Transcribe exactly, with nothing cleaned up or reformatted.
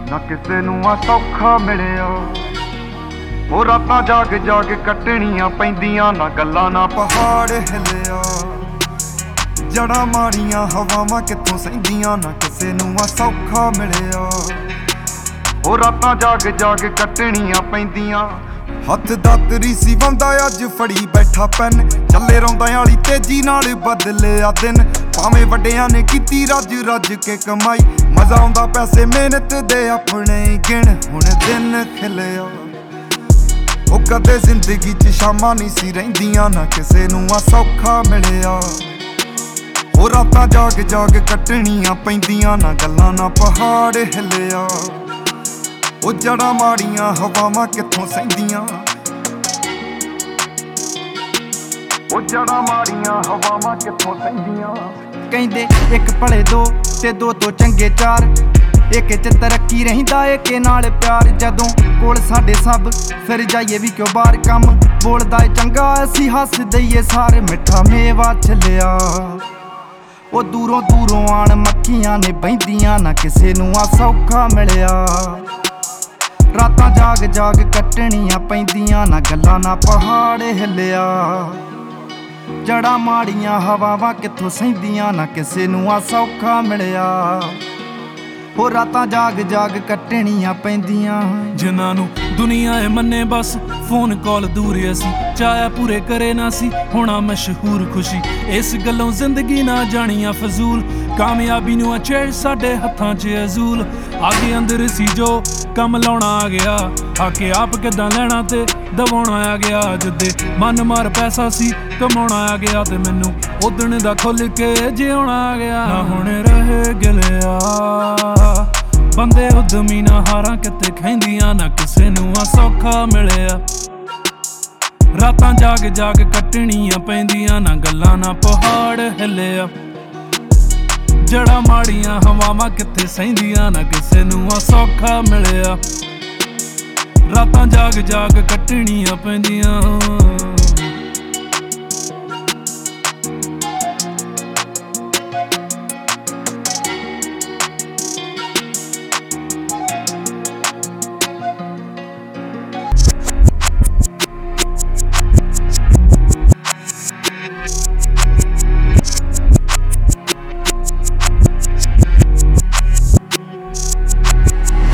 ना किसे नूं आ सौखा मिलिया। ओ रातां जाग जाग कटणियां पैंदियां, ना गल्लां ना पहाड़ हिलिया। जड़ा माड़ियां हवावां कित्थों सहिंदियां, ना किसे नूं आ सौखा मिलिया। ओ रातां जाग जाग कटणियां पैंदियां। हत्थ दातरी सी वंदा अज फड़ी बैठा पैन, चले रौंदा आली तेजी नाल बदलिया दिन। भावें वड्डियां ने कीती रज रज के कमाई, मजा आउंदा पैसे मेहनत दे अपने गिण। हुण दिन खिलिया ओ कदे जिंदगी च शामां नहीं सी रहिंदियां, ना किसे नूं आ सौखा मिलिया। ओ रातां जाग जाग कटणियां पैंदियां, ना गल्लां ना पहाड़ हिलिया। ओ जड़ा माड़ियां हवावां कित्थों सहिंदियां, ओ जड़ा माड़ियां हवावां कित्थों सहिंदियां। कहंदे इक भले दो ते दो तो चंगे चार, एक च तरक्की रहिंदा एक नाल प्यार। जदों कोल साडे सब फिर जाइए भी क्यों बाहर, कम बोलदा ए चंगा असीं हस दईए सार। मिठा मेवा छलिया ओ दूरों दूरों आण मक्खियां ने बहिंदियां, ना किसे नूं आ सौखा मिलिया। रातां जाग जाग कटणियां पैंदियां, ना गल्लां ना पहाड़ हिलिया। जड़ा माड़ियां हवावां कित्थों सहिंदियां, ना किसे नूं आ सौखा मिलिया। हो रातां जाग जाग कटणियां पैंदियां। जिन्हां नूं दुनिया ए मन्ने बस फोन कॉल दूर असी, चाया पूरे करे ना सी होना मशहूर खुशी। इस गल्लों जिंदगी ना जानियां फजूल, कामयाबी नूं छेड़ साडे हत्थां च अजूल। आगे अंदर सी जो कम लाउणा आ गया, आके आप किदां लैणा ते दबाउणा आ गया। जिद्दे मन मार पैसा सी कमाउणा आ गया, ते मैनू उदण दा खुल के जिउणा आ गया। ना हुण रहे गिलिया बंदे उद्यमी, ना हारां किते खैंदियां, ना किसे नूं आ सौखा मिलिया। रातां जाग जाग कटणियां पैंदियां, ना गल्लां ना पहाड़ हिलिया। जड़ा माड़ियां हवावां कित्थे सहिंदियां, ना किसे नूं आ सौखा मिलिया। रातां जाग जाग कटणियां पैंदियां।